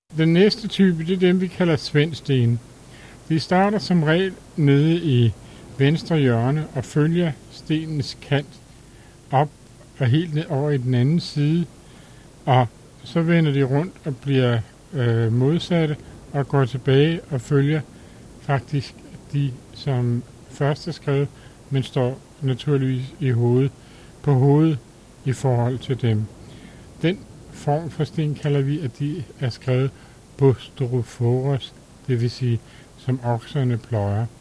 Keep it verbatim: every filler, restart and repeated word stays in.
Den næste type, det er dem, vi kalder svendsten. De starter som regel nede i venstre hjørne og følger stenens kant op og helt ned over i den anden side, og så vender de rundt og bliver øh, modsatte og går tilbage og følger faktisk de, som først er skrevet, men står naturligvis i hovedet, på hovedet i forhold til dem. Den form for sten kalder vi, at de er skrevet bostrophoros, det vil sige som okserne pløjer.